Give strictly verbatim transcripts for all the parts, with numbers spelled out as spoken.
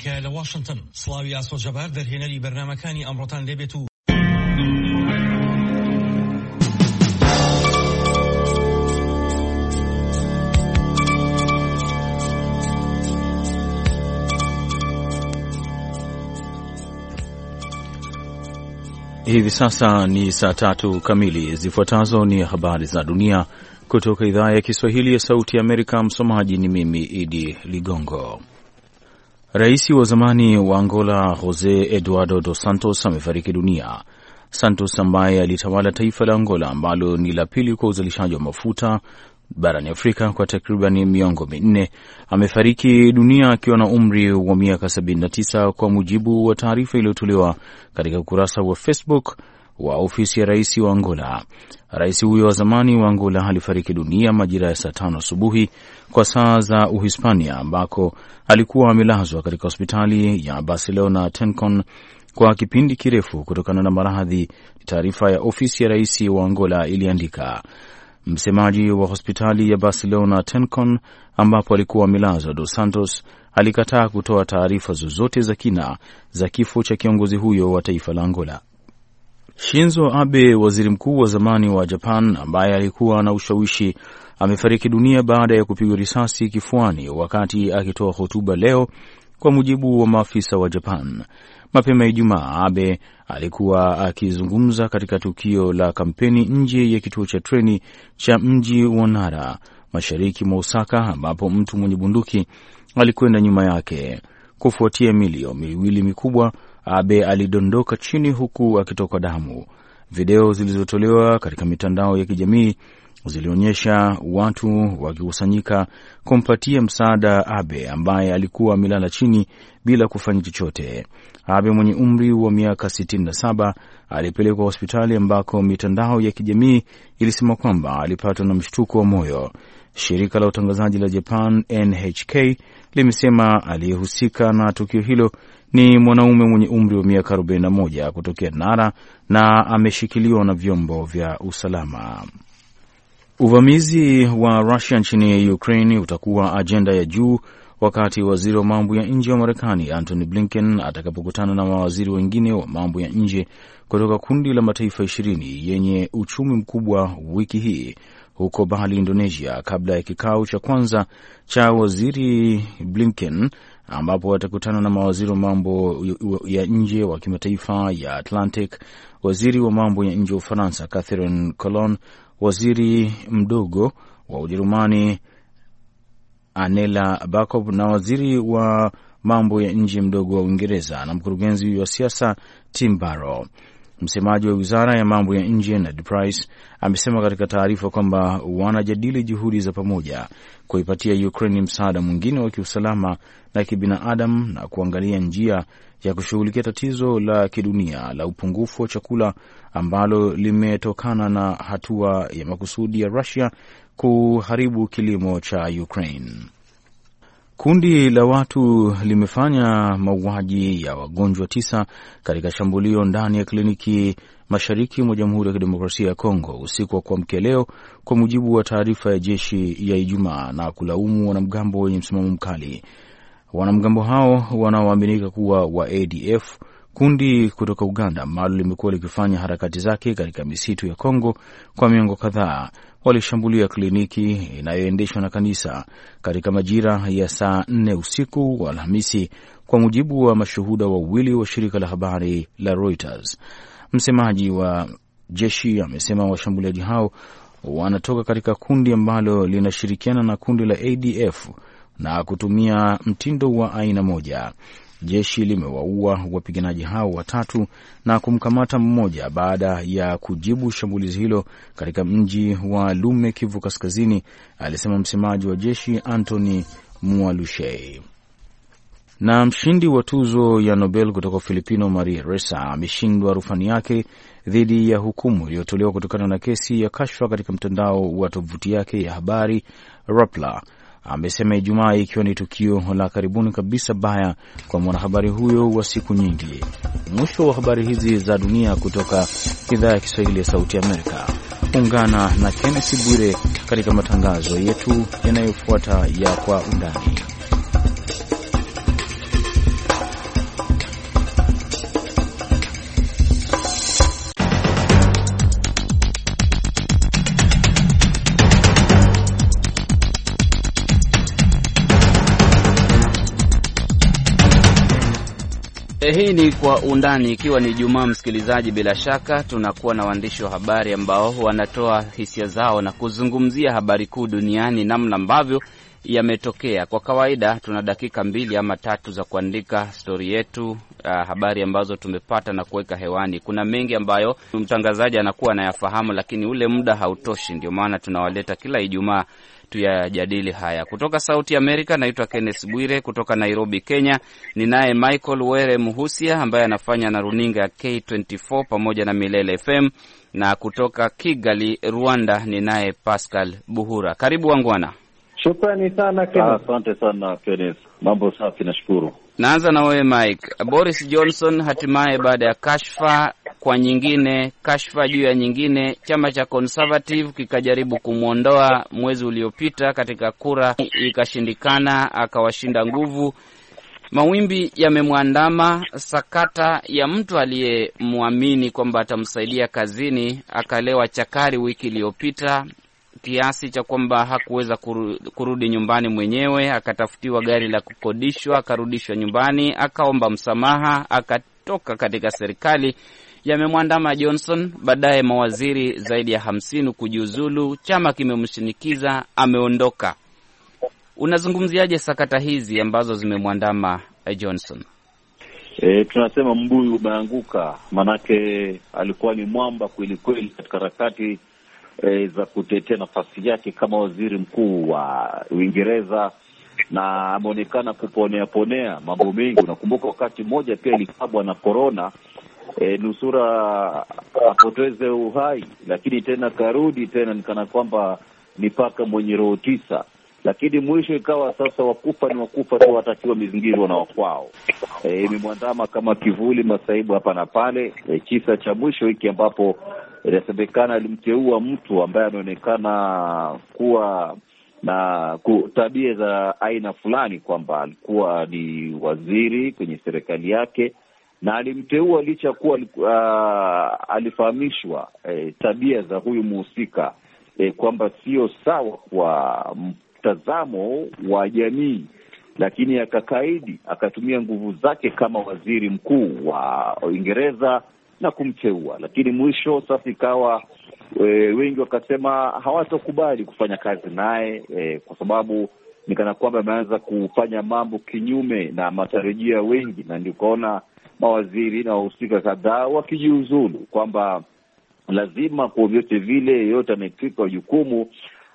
أمريكا لواشنطن. سلاوی ئاسۆ جەبار دەرهێنەری بەرنامەکانی ئەمڕۆتان لێبێت و Hivi sasa ni saa tatu kamili. Zifuatazo ni habari za dunia kutoka idhaa ya Kiswahili ya Sauti ya Amerika. Msomaji ni mimi Idi Ligongo. Rais wa zamani wa Angola Jose Eduardo dos Santos amefariki dunia. Santos ambaye alitawala taifa la Angola ambalo ni la pili kwa uzalishaji wa mafuta barani Afrika kwa takriban miongo minne amefariki dunia akiwa na umri wa miaka sabini na tisa, kwa mujibu wa taarifa iliyotolewa katika ukurasa wa Facebook wa ofisi ya rais wa Angola. Rais huyo wa zamani wa Angola alifariki dunia majira ya saa tano asubuhi kwa saa za Uhispania, ambako alikuwa amelazwa katika hospitali ya Barcelona Tencon kwa kipindi kirefu kutokana na maradhi, taarifa ya ofisi ya rais wa Angola iliandika. Msemaji wa hospitali ya Barcelona Tencon ambapo alikuwa amelazwa, Dos Santos alikataa kutoa taarifa zozote za kina za kifo cha kiongozi huyo wa taifa la Angola. Shinzo Abe, waziri mkuu wa zamani wa Japan ambaye alikuwa na ushawishi, amefariki dunia baada ya kupigwa risasi kifuani wakati akitoa hotuba leo, kwa mujibu wa maafisa wa Japan. Mapema Ijumaa, Abe alikuwa akizungumza katika tukio la kampeni nje ya kituo cha treni cha mji wa Nara, mashariki mwa Osaka, ambapo mtu mwenye bunduki alikwenda nyuma yake. Kufuatia milio miwili mikubwa, Abe alidondoka chini huku akitoka damu. Video zilizotolewa katika mitandao ya kijamii zilionyesha watu wakikusanyika kumpatia msaada Abe ambaye alikuwa amelala chini bila kufanya chochote. Abe mwenye umri wa miaka sitini na saba alipelekwa hospitali ambako mitandao ya kijamii ilisema kwamba alipatwa na mshtuko wa moyo. Shirika la utangazaji la Japan N H K limesema aliyehusika na tukio hilo ni mwanaume mwenye umri wa miaka arobaini na moja kutokea Nara na ameshikiliwa na vyombo vya usalama. Uvamizi wa Russia nchini Ukraine utakuwa ajenda ya juu wakati waziri wa mambo ya nje wa Marekani Antony Blinken atakapokutana na mawaziri wengine wa mambo ya nje kutoka kundi la mataifa ishirini yenye uchumi mkubwa wiki hii huko Bali, Indonesia, kabla ya kikao cha kwanza cha waziri Blinken ambapo watakutana na mawaziri wa mambo ya nje wa kimataifa ya Atlantic, waziri wa mambo ya nje wa Ufaransa Catherine Colonna, waziri mdogo wa Ujerumani Anela Bakob na waziri wa mambo ya nje mdogo wa Uingereza na mkurugenzi wa siasa Tim Barrow. Msemaji wa wizara ya mambo ya nje Ned Price amesema katika taarifa kwamba wanajadili juhudi za pamoja kuipatia Ukraine msaada mwingine wa kiusalama na kibinadamu na kuangalia njia ya kushughulikia tatizo la kidunia la upungufu wa chakula ambalo limetokana na hatua ya makusudi ya Russia kuharibu kilimo cha Ukraine. Kundi la watu limefanya mauaji ya wagonjwa tisa katika shambulio ndani ya kliniki mashariki mwa Jamhuri ya Kidemokrasia ya Kongo usiku wa kuamkia leo, kwa mujibu wa taarifa ya jeshi ya Ijumaa, na kulaumu wanamgambo wenye msimamo mkali. Wanamgambo hao wanaoaminika kuwa wa A D F, kundi kutoka Uganda ambalo limekuwa likifanya harakati zake katika misitu ya Kongo kwa miongo kadhaa, walishambulia kliniki inayoendeshwa na kanisa katika majira ya saa nne usiku wa Alhamisi, kwa mujibu wa mashuhuda wawili wa shirika la habari la Reuters. Msemaji wa jeshi amesema washambuliaji hao wanatoka katika kundi ambalo linashirikiana na kundi la A D F na kutumia mtindo wa aina moja. Jeshi limewaua wapiganaji hao watatu na kumkamata mmoja baada ya kujibu shambulizi hilo katika mji wa Lume, Kivu Kaskazini, alisema msemaji wa jeshi Anthony Mualushe. Na mshindi wa tuzo ya Nobel kutoka Filipino Maria Ressa ameshindwa rufani yake dhidi ya hukumu iliyotolewa kutokana na kesi ya kashfa katika mtandao wa tovuti yake ya habari Rappler. Amesema Ijumaa, ikiwa ni tukio la karibuni kabisa baya kwa mwanahabari huyo wa siku nyingi. Mwisho wa habari hizi za dunia kutoka idhaa ya Kiswahili ya Sauti Amerika. Ungana na Kenneth Bwire katika matangazo yetu yanayofuata ya Kwa Undani. Eh, hii ni Kwa Undani, ikiwa ni Jumaa msikilizaji. Bila shaka tunakuwa na waandishi wa habari ambao wanatoa hisia zao na kuzungumzia habari kuu duniani, namna ambavyo yametokea. Kwa kawaida tuna dakika mbili ama tatu za kuandika stori yetu, uh, habari ambazo tumepata na kuweka hewani. Kuna mengi ambayo mtangazaji anakuwa anayafahamu, lakini ule muda hautoshi, ndio maana tunawaleta kila Ijumaa tuyajadili haya. Kutoka Sauti ya Amerika, naitwa Kenneth Bwire. Kutoka Nairobi, Kenya, ninaye Michael Were Muhusia ambaye anafanya na runinga ya K ishirini na nne pamoja na Milele F M, na kutoka Kigali, Rwanda, ninaye Pascal Buhura. Karibu wangwana. Shukrani sana Kenneth. Asante sana Kenneth. Mambo safi, nashukuru. Naanza na wewe Mike. Boris Johnson hatimaye baada ya kashfa kwa nyingine, kashfa juu ya nyingine, chama cha Conservative kikajaribu kumuondoa mwezi uliopita katika kura, ikashindikana, akawashinda nguvu. Mawimbi yamemwandama, sakata ya mtu aliyemwamini kwamba atamsaidia kazini akalewa chakari wiki iliyopita, kiasi cha kwamba hakuweza kurudi nyumbani mwenyewe, akatafutiwa gari la kukodishwa, akarudishwa nyumbani, akaomba msamaha, akatoka katika serikali. Yamemwandama Johnson, baadaye mawaziri zaidi ya hamsini kujiuzulu, chama kimemshinikiza, ameondoka. Unazungumziaje sakata hizi ambazo zimemwandama Johnson? E, tunasema mbuyu umeanguka, manake alikuwa ni mwamba kweli kweli katika harakati e, za kutetea nafasi yake kama waziri mkuu wa Uingereza, na ameonekana kuponea ponea mambo mengi. Unakumbuka wakati mmoja pia ilikabwa na corona, e, nusura apoteze uhai, lakini tena karudi tena nikana kwamba ni paka mwenye roho tisa, lakini mwisho ikawa sasa wakufa ni wakufa tu, watakiwa mizingiro na wakwao. E, imemwandama kama kivuli masaibu hapa na pale. E, kisa cha mwisho hiki ambapo inasemekana alimteua mtu ambaye anaonekana kuwa na tabia za aina fulani, kwamba alikuwa ni waziri kwenye serikali yake, na alimteua licha kuwa uh, alifahamishwa eh, tabia za huyu muhusika, eh, kwamba sio sawa kwa mtazamo wa jamii, lakini akakaidi, akatumia nguvu zake kama waziri mkuu wa Uingereza na kumteua. Lakini mwisho sasa ikawa e, wengi wakasema hawatokubali kufanya kazi naye, e, kwa sababu nikana kwamba ameanza kufanya mambo kinyume na matarajio ya wengi, na ndio kaona mawaziri na wahusika kadhaa wakijiuzulu, kwamba lazima kwa vyote vile yote anayetwika jukumu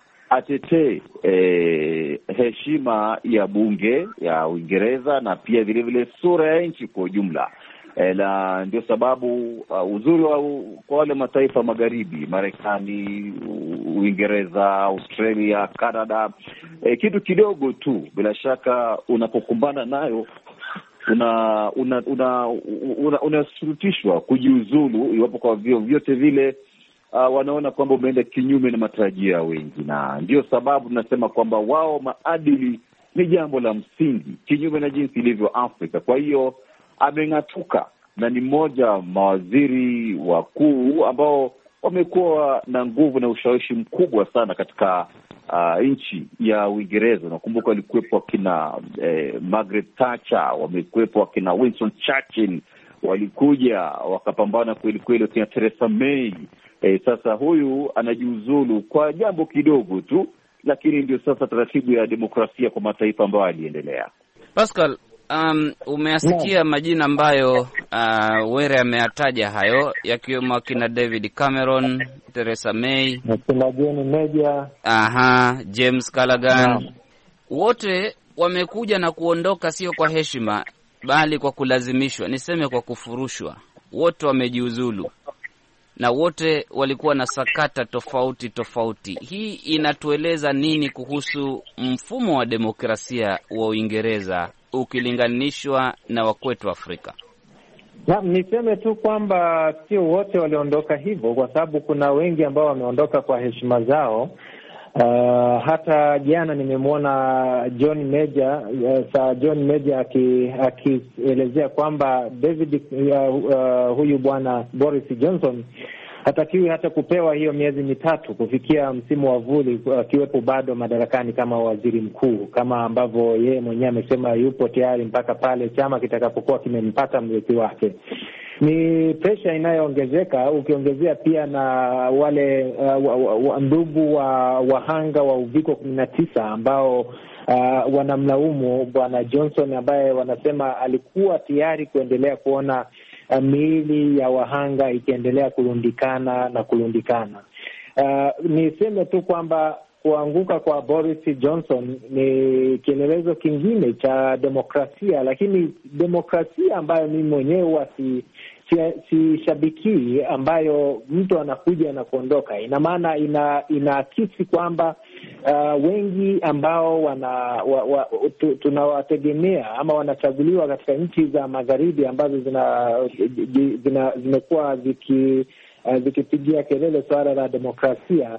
atetee e, heshima ya bunge ya Uingereza na pia vile vile sura ya nchi kwa ujumla. E, na ndio sababu uh, uzuri wa kwa wale mataifa magharibi, Marekani, Uingereza, Australia, Canada, e, kitu kidogo tu bila shaka unapokumbana nayo una una una unasurutishwa una kujiuzulu iwapo kwa vyo vyote vile uh, wanaona kwamba umeenda kinyume na matarajio ya wengi. Na ndio sababu tunasema kwamba wao maadili ni jambo la msingi, kinyume na jinsi ilivyo Afrika. Kwa hiyo ameng'atuka, na ni mmoja mawaziri wakuu ambao wamekuwa na nguvu na ushawishi mkubwa sana katika uh, nchi ya Uingereza. Nakumbuka walikuwepo wakina eh, Margaret Thatcher, wamekuwepo wakina Winston Churchill, walikuja wakapambana kweli kweli wakina Theresa May. Eh, sasa huyu anajiuzulu kwa jambo kidogo tu, lakini ndio sasa taratibu ya demokrasia kwa mataifa ambayo aliendelea. Pascal, Um, umeasikia no. majina ambayo uh, Were ameyataja hayo, yakiwemo kina David Cameron, Theresa May, kina John Major, aha, James Callaghan. No. Wote wamekuja na kuondoka sio kwa heshima, bali kwa kulazimishwa, niseme kwa kufurushwa. Wote wamejiuzulu na wote walikuwa na sakata tofauti tofauti. Hii inatueleza nini kuhusu mfumo wa demokrasia wa Uingereza ukilinganishwa na wakwetu Afrika? Na niseme tu kwamba sio wote waliondoka hivyo, kwa sababu kuna wengi ambao wameondoka kwa heshima zao. Uh, hata jana nimemwona John Major, uh, Sir John Major akielezea aki kwamba David uh, uh, huyu bwana Boris Johnson hatakiwi hata kupewa hiyo miezi mitatu kufikia msimu wa vuli, akiwepo bado madarakani kama waziri mkuu, kama ambavyo yeye mwenyewe amesema yupo tayari mpaka pale chama kitakapokuwa kimempata mrithi wake. Ni presha inayoongezeka, ukiongezea pia na wale uh, ndugu wa wahanga wa uviko kumi na tisa ambao uh, wanamlaumu bwana Johnson, ambaye wanasema alikuwa tayari kuendelea kuona uh, miili ya wahanga ikiendelea kurundikana na kurundikana. Uh, niseme tu kwamba kuanguka kwa Boris Johnson ni kielelezo kingine cha demokrasia, lakini demokrasia ambayo mimi mwenyewe huwa si si shabiki, ambayo mtu anakuja na kuondoka. Ina maana ina inaakisi kwamba uh, wengi ambao wana wa, wa, tu, tunawategemea ama wanachaguliwa katika nchi za magharibi ambazo zina zina zimekuwa ziki uh, zikipigia kelele swala la demokrasia,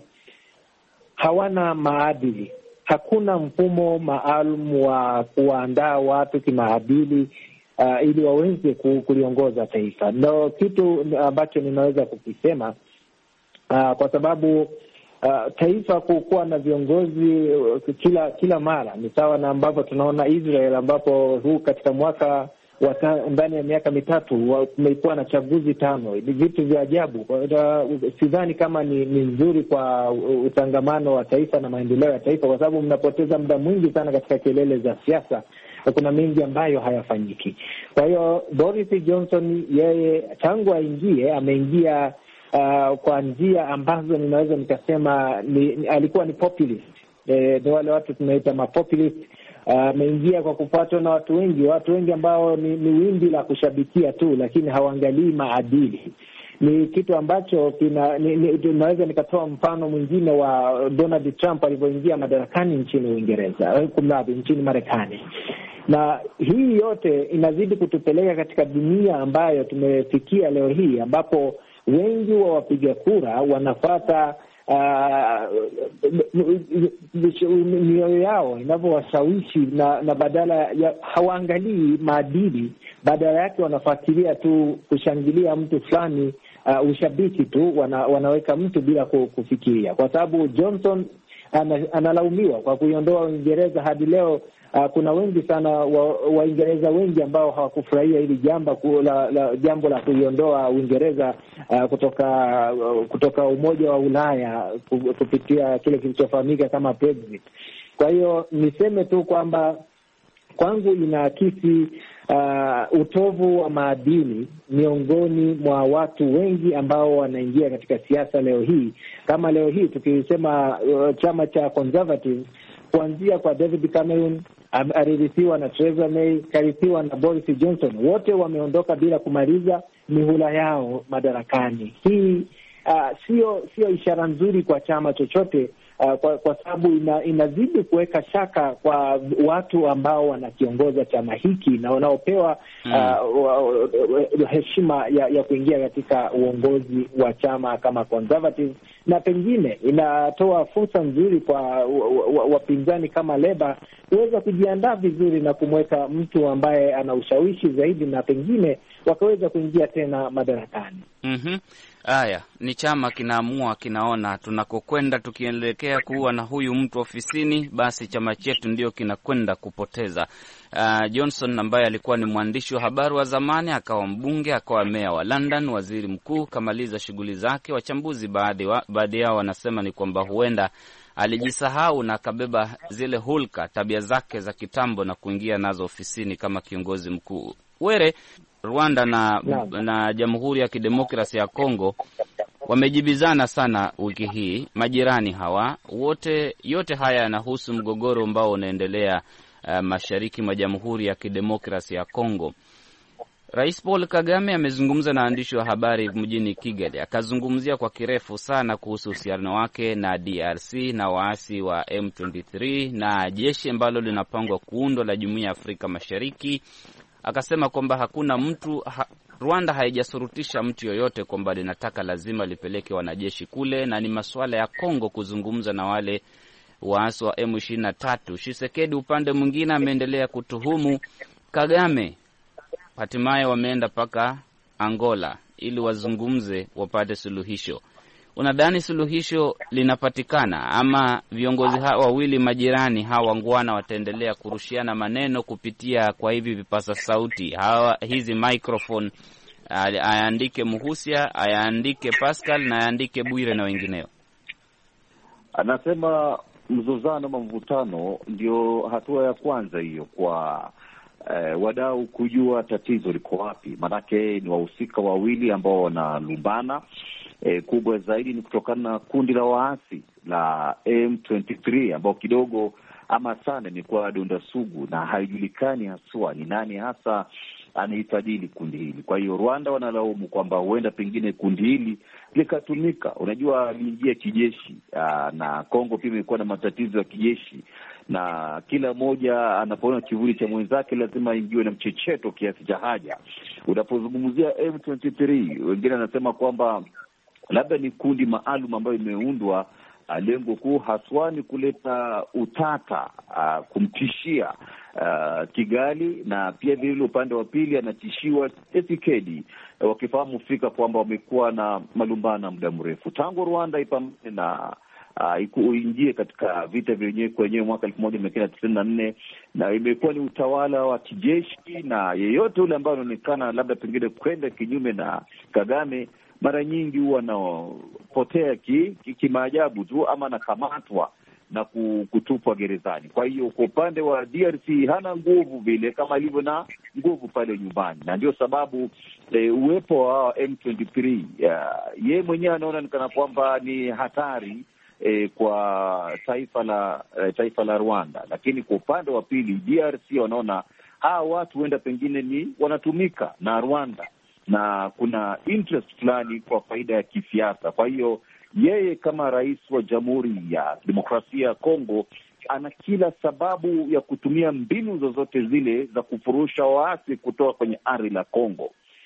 hawana maadili. Hakuna mfumo maalum wa kuandaa watu kimaadili uh, ili waweze kuliongoza taifa. Ndio kitu ambacho ninaweza kukisema uh, kwa sababu uh, taifa kuwa na viongozi uh, kila kila mara ni sawa na ambavyo tunaona Israel, ambapo huu katika mwaka ndani ya miaka mitatu kumekuwa na chaguzi tano. Ni vitu vya ajabu. Sidhani kama ni, ni nzuri kwa utangamano wa taifa na maendeleo ya taifa, kwa sababu mnapoteza muda mwingi sana katika kelele za siasa na kuna mengi ambayo hayafanyiki. Kwa hiyo Boris Johnson, yeye tangu aingie ameingia uh, kwa njia ambazo ninaweza nikasema ni, ni, alikuwa ni populist. E, ni wale watu tunaita mapopulist. Ameingia uh, kwa kufuatwa na watu wengi, watu wengi ambao ni, ni wimbi la kushabikia tu, lakini hawaangalii maadili. Ni kitu ambacho kina ni, ni, naweza nikatoa mfano mwingine wa Donald Trump alivyoingia madarakani nchini Uingereza, kumradhi, nchini Marekani. Na hii yote inazidi kutupeleka katika dunia ambayo tumefikia leo hii, ambapo wengi wa wapiga kura wanafuata mioyo uh, yao inavyowashawishi, na, na badala ya hawaangalii maadili, badala yake wanafuatilia tu kushangilia mtu fulani, uh, ushabiki tu, wana, wanaweka mtu bila kufikiria. Kwa sababu Johnson analaumiwa kwa kuiondoa Uingereza. Hadi leo uh, kuna wengi sana Waingereza wa wengi ambao hawakufurahia hili jambo la, la jambo la kuiondoa Uingereza uh, kutoka uh, kutoka Umoja wa Ulaya kupitia kile kilichofahamika kama Brexit. Kwa hiyo niseme tu kwamba kwangu inaakisi uh, utovu wa maadili miongoni mwa watu wengi ambao wanaingia katika siasa leo hii. Kama leo hii tukisema uh, chama cha Conservative, kuanzia kwa David Cameron, alirithiwa na Theresa May, karithiwa na Boris Johnson, wote wameondoka bila kumaliza mihula yao madarakani. Hii uh, sio sio ishara nzuri kwa chama chochote. Uh, kwa, kwa sababu ina, inazidi kuweka shaka kwa watu ambao wanakiongoza chama hiki na wanaopewa mm. uh, heshima ya, ya kuingia katika uongozi wa chama kama Conservative, na pengine inatoa fursa nzuri kwa wapinzani kama Labour kuweza kujiandaa vizuri na kumweka mtu ambaye ana ushawishi zaidi, na pengine wakaweza kuingia tena madarakani. Mhm. Haya, ni chama kinaamua, kinaona tunakokwenda, tukielekea kuwa na huyu mtu ofisini, basi chama chetu ndio kinakwenda kupoteza. Uh, Johnson ambaye alikuwa ni mwandishi wa habari wa zamani, akawa mbunge, akawa meya wa London, waziri mkuu, kamaliza shughuli zake. Wachambuzi baadhi wa, baadhi yao wanasema ni kwamba huenda alijisahau na akabeba zile hulka, tabia zake za kitambo na kuingia nazo ofisini kama kiongozi mkuu. Were Rwanda na no. na Jamhuri ya Kidemokrasia ya Kongo wamejibizana sana wiki hii, majirani hawa wote. Yote haya yanahusu mgogoro ambao unaendelea uh, mashariki mwa Jamhuri ya Kidemokrasia ya Kongo. Rais Paul Kagame amezungumza na waandishi wa habari mjini Kigali, akazungumzia kwa kirefu sana kuhusu uhusiano wake na D R C na waasi wa M ishirini na tatu na jeshi ambalo linapangwa kuundwa la Jumuiya ya Afrika Mashariki. Akasema kwamba hakuna mtu ha, Rwanda haijasurutisha mtu yoyote kwamba linataka lazima lipeleke wanajeshi kule, na ni masuala ya Kongo kuzungumza na wale waasi wa M ishirini na tatu. Tshisekedi upande mwingine ameendelea kutuhumu Kagame. Hatimaye wameenda paka Angola ili wazungumze wapate suluhisho. Unadhani suluhisho linapatikana ama viongozi hawa wawili majirani hawa ngwana wataendelea kurushiana maneno kupitia kwa hivi vipasa sauti hawa, hizi microphone, ayaandike Muhusia, ayaandike Pascal na ayaandike Bwire na wengineo? Anasema mzozano ama mvutano ndio hatua ya kwanza hiyo kwa eh, wadau kujua tatizo liko wapi. Manake ni wahusika wawili ambao wanalumbana. E, kubwa zaidi ni kutokana na kundi la waasi la M ishirini na tatu ambao kidogo ama sana ni kwa donda sugu na haijulikani haswa ni nani hasa anahifadhili kundi hili. Kwa hiyo Rwanda wanalaumu kwamba huenda pengine kundi hili likatumika. Unajua liingia kijeshi aa, na Kongo pia imekuwa na matatizo ya kijeshi, na kila moja anapoona kivuli cha mwenzake lazima aingiwe na mchecheto kiasi cha haja. Unapozungumzia M ishirini na tatu, wengine anasema kwamba labda ni kundi maalum ambayo imeundwa, lengo kuu haswa ni kuleta utata, uh, kumtishia uh, Kigali, na pia vile upande wa pili anatishiwa Tshisekedi, uh, wakifahamu fika kwamba wamekuwa na malumbano muda mrefu tangu Rwanda ipambane na uh, uingie katika vita vyenyewe kwenyewe mwaka elfu moja mia kenda tisini na nne, na imekuwa ni utawala wa kijeshi, na yeyote ule ambaye anaonekana labda pengine kwenda kinyume na Kagame mara nyingi huwa anapotea kimaajabu ki, ki tu ama anakamatwa na kutupwa gerezani. Kwa hiyo kwa upande wa D R C hana nguvu vile kama alivyo na nguvu pale nyumbani, na ndio sababu e, uwepo wa M ishirini na tatu yeye mwenyewe anaona ni kana kwamba ni hatari e, kwa taifa la e, taifa la Rwanda. Lakini kwa upande wa pili D R C wanaona hawa watu huenda pengine ni wanatumika na Rwanda na kuna interest fulani kwa faida ya kisiasa. Kwa hiyo yeye kama rais wa Jamhuri ya Demokrasia ya Kongo ana kila sababu ya kutumia mbinu zozote zile za kufurusha waasi kutoka kwenye ardhi la Kongo.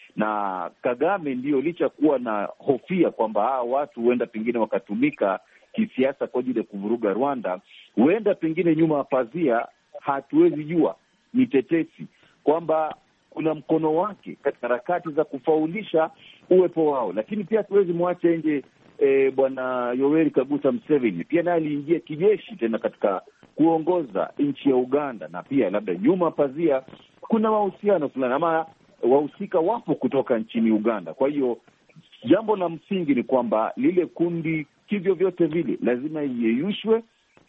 Na Kagame ndio licha kuwa na hofia kwamba hawa watu huenda pengine wakatumika kisiasa kwa ajili ya kuvuruga Rwanda, huenda pengine nyuma ya pazia hatuwezi jua, ni tetesi kwamba kuna mkono wake katika harakati za kufaulisha uwepo wao. Lakini pia hatuwezi mwache nje e, bwana Yoweri Kaguta Museveni, pia naye aliingia kijeshi tena katika kuongoza nchi ya Uganda, na pia labda nyuma pazia kuna mahusiano fulani ama wahusika wapo kutoka nchini Uganda. Kwa hiyo jambo la msingi ni kwamba lile kundi kivyo vyote vile lazima iyeyushwe,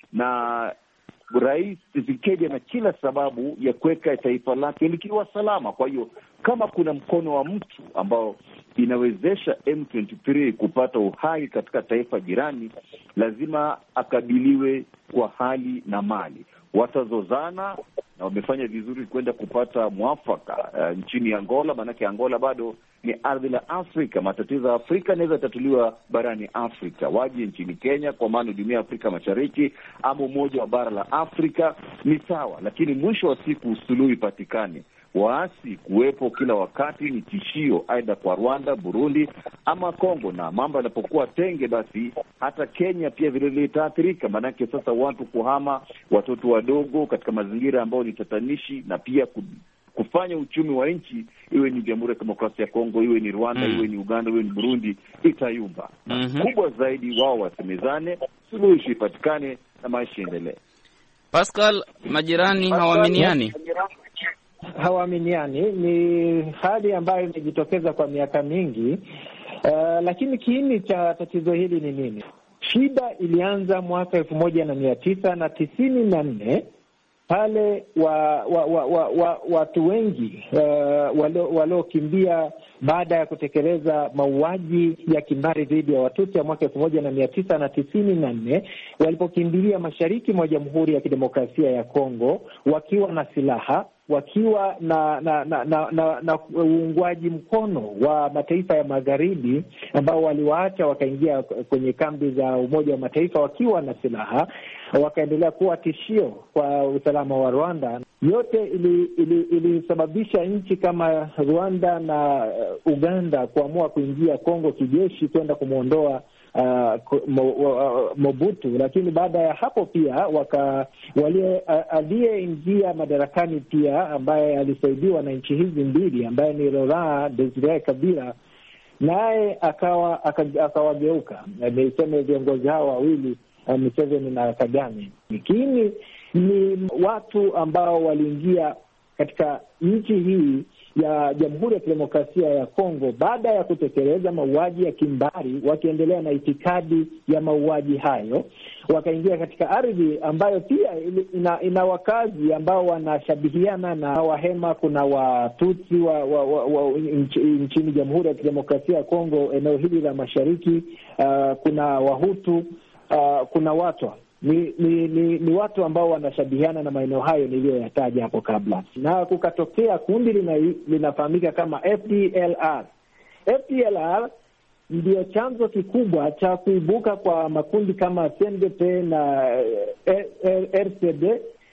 na Rais Tshisekedi ana kila sababu ya kuweka taifa lake likiwa salama. Kwa hiyo kama kuna mkono wa mtu ambao inawezesha M ishirini na tatu kupata uhai katika taifa jirani, lazima akabiliwe kwa hali na mali. Watazozana na wamefanya vizuri kwenda kupata mwafaka uh, nchini Angola, maanake Angola bado ni ardhi la Afrika. Matatizo ya Afrika yanaweza tatuliwa barani Afrika. Waje nchini Kenya kwa maana Jumuiya ya Afrika Mashariki ama umoja wa bara la Afrika ni sawa, lakini mwisho wa siku suluhu ipatikane. Waasi kuwepo kila wakati ni tishio aidha kwa Rwanda, Burundi ama Kongo, na mambo yanapokuwa tenge basi hata Kenya pia vile vile itaathirika. Maanake sasa watu kuhama, watoto wadogo katika mazingira ambayo ni tatanishi, na pia kufanya uchumi wa nchi, iwe ni Jamhuri ya Demokrasia ya Kongo, iwe ni Rwanda, mm. iwe ni Uganda, iwe ni Burundi, itayumba. Mm-hmm. Kubwa zaidi wao wasemezane, suluhisho ipatikane na maisha endelee. Pascal, majirani hawaaminiani. Hawaaminiani ni hali ambayo imejitokeza kwa miaka mingi. Uh, lakini kiini cha tatizo hili ni nini? Shida ilianza mwaka elfu moja na mia tisa na tisini na nne pale wa, wa, wa, wa, wa, watu wengi uh, waliokimbia baada ya kutekeleza mauaji ya kimbari dhidi ya Watusi ya mwaka elfu moja na mia tisa na tisini na nne walipokimbilia mashariki mwa Jamhuri ya Kidemokrasia ya Kongo wakiwa na silaha, wakiwa na na na na, na, na uungwaji mkono wa mataifa ya magharibi ambao waliwaacha wakaingia kwenye kambi za Umoja wa Mataifa wakiwa na silaha, wakaendelea kuwa tishio kwa usalama wa Rwanda. Yote ilisababisha ili, ili nchi kama Rwanda na Uganda kuamua kuingia Kongo kijeshi kwenda kumwondoa uh, Mobutu, lakini baada ya hapo pia waka wale aliyeingia madarakani pia ambaye alisaidiwa na nchi hizi mbili ambaye ni Laurent Desire Kabila, naye akawa akawageuka. Niseme viongozi hao wawili, Museveni na Kagame, lakini ni watu ambao waliingia katika nchi hii ya Jamhuri ya Kidemokrasia ya Kongo baada ya kutekeleza mauaji ya kimbari, wakiendelea na itikadi ya mauaji hayo, wakaingia katika ardhi ambayo pia ina, ina wakazi ambao wanashabihiana na Wahema. Kuna Watutsi wa, wa, wa, wa nchi, nchini Jamhuri ya Kidemokrasia ya Kongo, eneo hili la mashariki. Uh, kuna Wahutu, uh, kuna Watwa. Ni, ni ni ni watu ambao wanashabihiana na maeneo hayo niliyoyataja hapo kabla, na kukatokea kundi lina, linafahamika kama F D L R. F D L R ndio chanzo kikubwa cha kuibuka kwa makundi kama C N D P na R C D,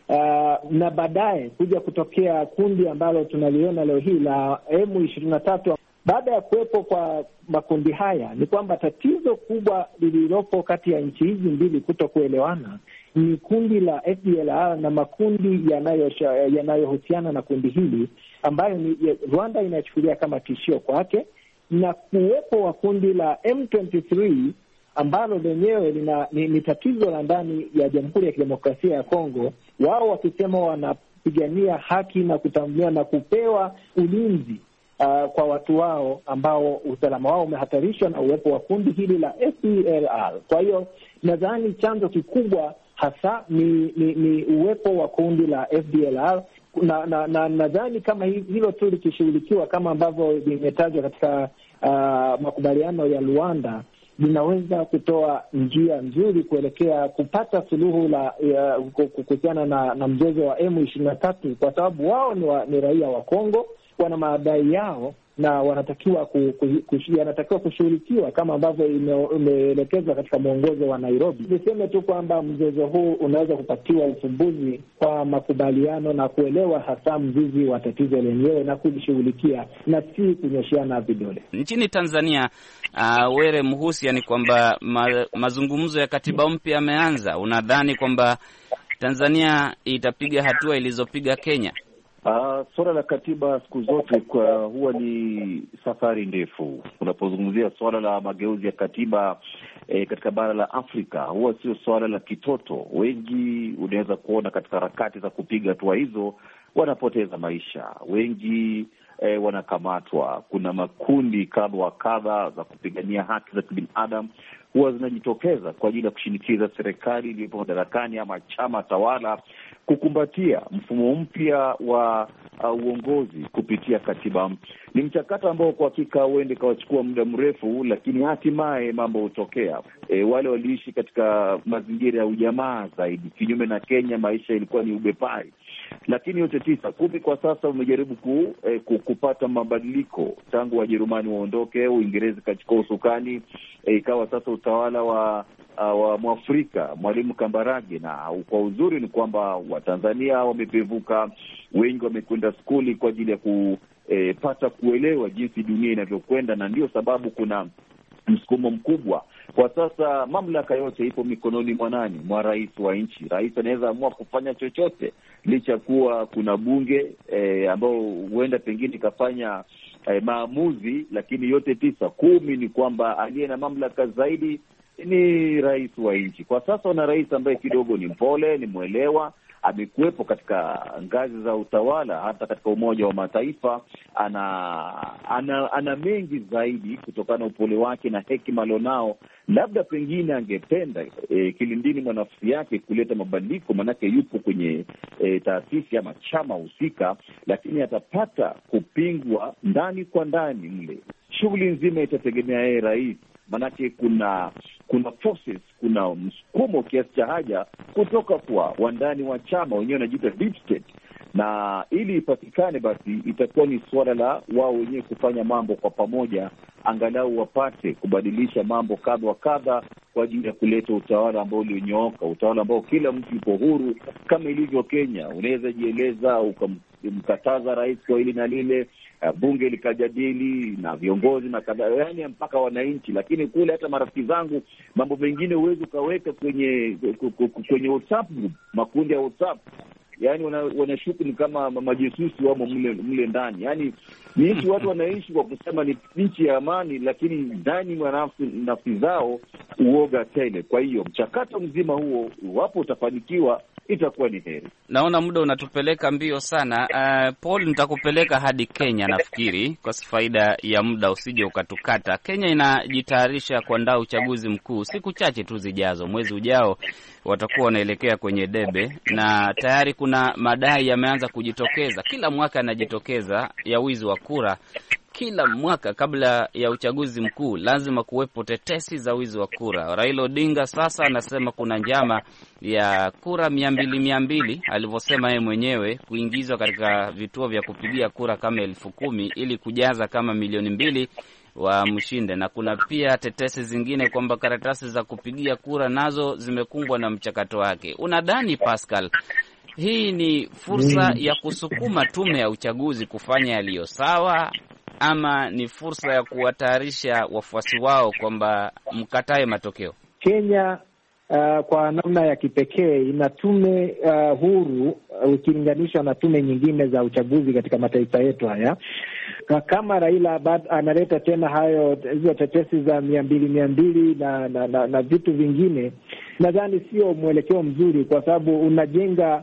uh, na baadaye kuja kutokea kundi ambalo tunaliona leo hii la M ishirini na tatu. Baada ya kuwepo kwa makundi haya, ni kwamba tatizo kubwa lililopo kati ya nchi hizi mbili kutokuelewana ni kundi la F D L R na makundi yanayohusiana na kundi hili ambayo ni Rwanda inachukulia kama tishio kwake, na kuwepo wa kundi la M ishirini na tatu ambalo lenyewe lina ni, ni tatizo la ndani ya Jamhuri ya Kidemokrasia ya Kongo, wao wakisema wanapigania haki na kutambuliwa na kupewa ulinzi Uh, kwa watu wao ambao usalama wao umehatarishwa na uwepo wa kundi hili la F D L R. Kwa hiyo nadhani chanzo kikubwa hasa ni, ni, ni uwepo wa kundi la F D L R, na na, na nadhani kama hilo tu likishughulikiwa kama ambavyo limetajwa katika uh, makubaliano ya Luanda, linaweza kutoa njia nzuri kuelekea kupata suluhu la kuhusiana na, na mzozo wa M ishirini na tatu, kwa sababu wao ni, wa, ni raia wa Kongo, wana madai yao na wanatakiwa ku, ku, ku, yanatakiwa kushughulikiwa kama ambavyo imeelekezwa katika mwongozo wa Nairobi. Niseme tu kwamba mzozo huu unaweza kupatiwa ufumbuzi kwa makubaliano na kuelewa hasa mzizi wa tatizo lenyewe na kulishughulikia na si kunyoshiana vidole. Nchini Tanzania, uh, Were Mhusia, ni kwamba ma, mazungumzo ya katiba mpya yameanza. Unadhani kwamba Tanzania itapiga hatua ilizopiga Kenya? Uh, swala la katiba siku zote kwa huwa ni safari ndefu. Unapozungumzia swala la mageuzi ya katiba eh, katika bara la Afrika, huwa sio swala la kitoto. Wengi unaweza kuona katika harakati za kupiga hatua hizo wanapoteza maisha, wengi eh, wanakamatwa. Kuna makundi kadha wa kadha za kupigania haki za kibinadamu huwa zinajitokeza kwa ajili ya kushinikiza serikali iliyopo madarakani ama chama tawala kukumbatia mfumo mpya wa uh, uongozi kupitia katiba. Ni mchakato ambao kwa hakika huende kawachukua muda mrefu, lakini hatimaye mambo hutokea. E, wale waliishi katika mazingira ya ujamaa zaidi, kinyume na Kenya maisha ilikuwa ni ubepai. Lakini yote tisa kumi kwa sasa umejaribu ku, eh, kupata mabadiliko tangu Wajerumani waondoke, Uingereza kachukua usukani, eh, ikawa sasa utawala wa uh, wa Mwafrika Mwalimu Kambarage, na kwa uzuri ni kwamba Watanzania wamepevuka, wengi wamekwenda skuli kwa ajili ya kupata eh, kuelewa jinsi dunia inavyokwenda, na ndio sababu kuna msukumo mkubwa. Kwa sasa mamlaka yote ipo mikononi mwa nani? Mwa rais wa nchi. Rais anaweza amua kufanya chochote, licha kuwa kuna bunge eh, ambao huenda pengine ikafanya eh, maamuzi, lakini yote tisa kumi ni kwamba aliye na mamlaka zaidi ni rais wa nchi. Kwa sasa wana rais ambaye kidogo ni mpole, ni mwelewa, amekuwepo katika ngazi za utawala, hata katika Umoja wa Mataifa. Ana ana, ana mengi zaidi kutokana na upole wake na hekima alionao. Labda pengine angependa e, kilindini mwa nafsi yake kuleta mabadiliko, manake yupo kwenye e, taasisi ama chama husika, lakini atapata kupingwa ndani kwa ndani mle. Shughuli nzima itategemea yeye rais, manake kuna kuna forces, kuna msukumo kiasi cha haja kutoka kwa wandani wa chama wenyewe wanajiita deep state, na ili ipatikane basi itakuwa ni suala la wao wenyewe kufanya mambo kwa pamoja, angalau wapate kubadilisha mambo kadha wa kadha kwa ajili ya kuleta utawala ambao ulionyooka, utawala ambao kila mtu yupo huru. Kama ilivyo Kenya, unaweza jieleza mkataza rais kwa hili na lile, bunge likajadili na viongozi na kadhaa, yani mpaka wananchi. Lakini kule hata marafiki zangu, mambo mengine huwezi ukaweka kwenye kwenye WhatsApp group, makundi ya WhatsApp. Yani wanashuku wana ni kama majesusi wamo mle mle ndani. Yani ni nchi watu wanaishi kwa kusema ni nchi ya amani, lakini ndani mwa nafsi nafsi zao uoga tele. Kwa hiyo mchakato mzima huo, iwapo utafanikiwa, itakuwa ni heri. Naona muda unatupeleka mbio sana. Uh, Paul, nitakupeleka hadi Kenya nafikiri, kwa faida ya muda usije ukatukata. Kenya inajitayarisha kuandaa uchaguzi mkuu siku chache tu zijazo. Mwezi ujao watakuwa wanaelekea kwenye debe, na tayari kuna madai yameanza kujitokeza. Kila mwaka yanajitokeza ya wizi wa kura. Kila mwaka kabla ya uchaguzi mkuu lazima kuwepo tetesi za wizi wa kura. Raila Odinga sasa anasema kuna njama ya kura mia mbili mia mbili alivyosema yeye mwenyewe kuingizwa katika vituo vya kupigia kura kama elfu kumi ili kujaza kama milioni mbili wa mshinde. Na kuna pia tetesi zingine kwamba karatasi za kupigia kura nazo zimekumbwa na mchakato wake. Unadhani Pascal, hii ni fursa ya kusukuma tume ya uchaguzi kufanya yaliyo sawa, ama ni fursa ya kuwatayarisha wafuasi wao kwamba mkatae matokeo? Kenya uh, kwa namna ya kipekee ina tume uh, huru ukilinganishwa uh, na tume nyingine za uchaguzi katika mataifa yetu haya. Kama Raila analeta tena hayo hizo tetesi za mia mbili mia mbili na, na, na, na vitu vingine, nadhani sio mwelekeo mzuri, kwa sababu unajenga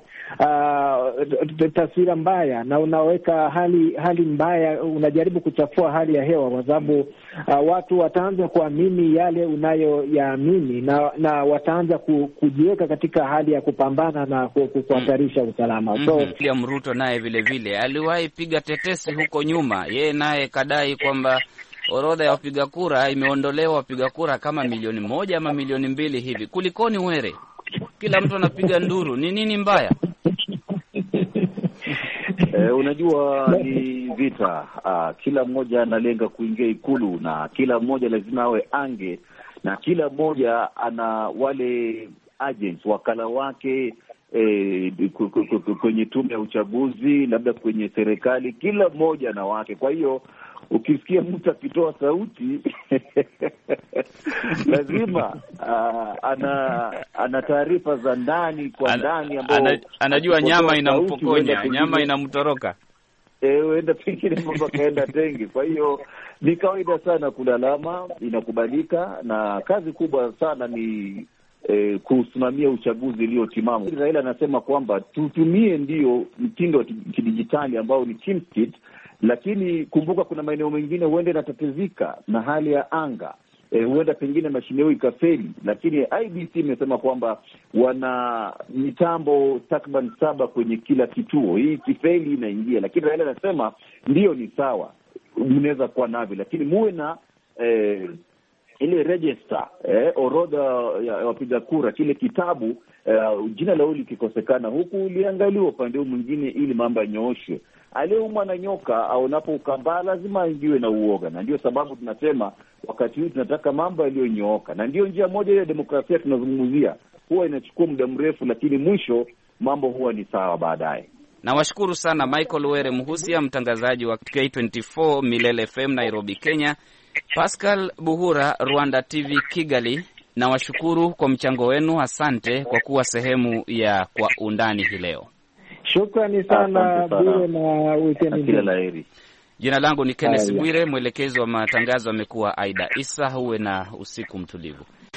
uh, taswira mbaya na unaweka hali hali mbaya, unajaribu kuchafua hali ya hewa, kwa sababu uh, watu wataanza kuamini yale unayoyaamini na, na wataanza ku, kujiweka katika hali ya kupambana na kuhatarisha usalama. Mm-hmm. So William Ruto naye vile vile aliwahi piga tetesi huko nyuma, yeye naye kadai kwamba orodha ya wapiga kura imeondolewa wapiga kura kama milioni moja ama milioni mbili hivi. Kulikoni Were? Kila mtu anapiga nduru. Ni nini mbaya? Eh, unajua ni vita. Ah, kila mmoja analenga kuingia Ikulu na kila mmoja lazima awe ange, na kila mmoja ana wale agents, wakala wake eh, kwenye tume ya uchaguzi, labda kwenye serikali, kila mmoja na wake. Kwa hiyo ukisikia mtu akitoa sauti lazima uh, ana ana taarifa za ndani kwa ndani ambao ana, anajua nyama inampokonya, nyama inamtoroka. Eh, uenda pengine mambo kaenda tengi. Kwa hiyo ni kawaida sana kulalama, inakubalika, na kazi kubwa sana ni eh, kusimamia uchaguzi uliotimamu. Raila anasema kwamba tutumie ndio mtindo wa kidijitali ambao ni KimKit, lakini kumbuka kuna maeneo mengine huenda inatatizika na hali ya anga. E, huenda pengine mashine hiyo ikafeli, lakini I B C imesema kwamba wana mitambo takriban saba kwenye kila kituo. Hii kifeli inaingia, lakini Raila anasema ndio ni sawa, mnaweza kuwa navyo, lakini muwe na eh, ile register, eh, orodha ya wapiga kura, kile kitabu, eh, jina la uli kikosekana huku uliangaliwa upande mwingine ili mambo yanyooshwe. Aliyeumwa na nyoka au napo ukambaa lazima aingiwe na uoga, na ndio sababu tunasema wakati huu tunataka mambo yaliyonyooka, na ndio njia moja ya demokrasia tunazungumzia. Huwa inachukua muda mrefu, lakini mwisho mambo huwa ni sawa baadaye. Nawashukuru sana Michael Were Muhusia, mtangazaji wa K ishirini na nne Milele F M Nairobi, Kenya, Pascal Buhura, Rwanda T V Kigali. Nawashukuru kwa mchango wenu, asante kwa kuwa sehemu ya Kwa Undani hii leo. Shukrani sana Bwire, na weekend kila laheri. Jina langu ni Kenneth Bwire, mwelekezi wa matangazo amekuwa Aida Isa. Huwe na usiku mtulivu.